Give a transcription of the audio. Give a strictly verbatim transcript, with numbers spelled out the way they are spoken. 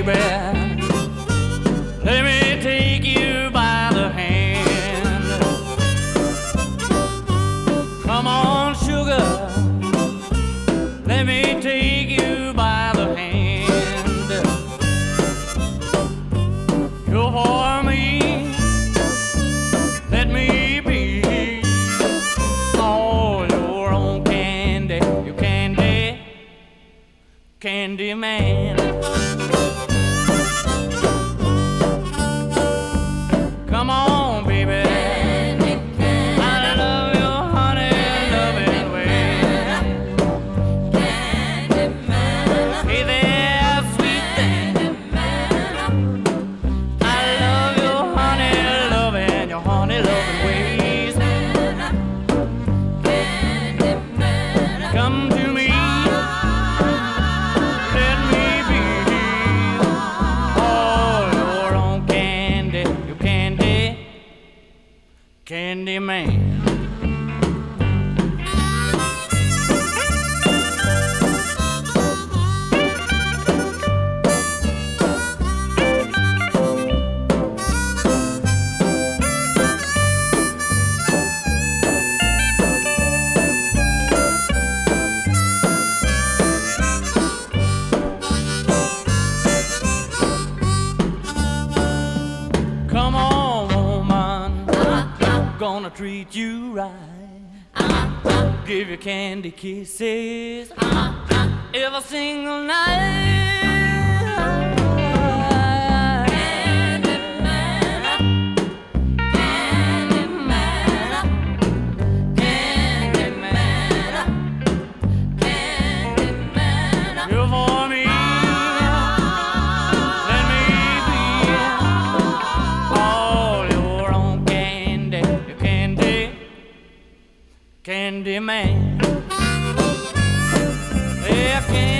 baby, let me take you by the hand. Come on, sugar, let me take you by the hand. You're for me, let me be all your own candy, you candy, candy man. Come on, baby. I love your honey loving way. Hey there, sweet thing. I love your honey loving, your honey loving ways. Come to me, let me be all your own candy, you candy, candy man. Come on, woman, gonna treat you right. Give you candy kisses every single night. Candy man, candy man, candy man, candy man. You're for me, let me be all your own candy, you candy, candy man. Yeah, candy.